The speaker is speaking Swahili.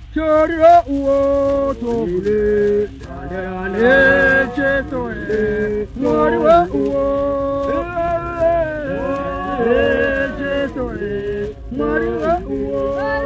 Chorio uo tobule, ale chetoe, morio uo, chetoe, morio uo.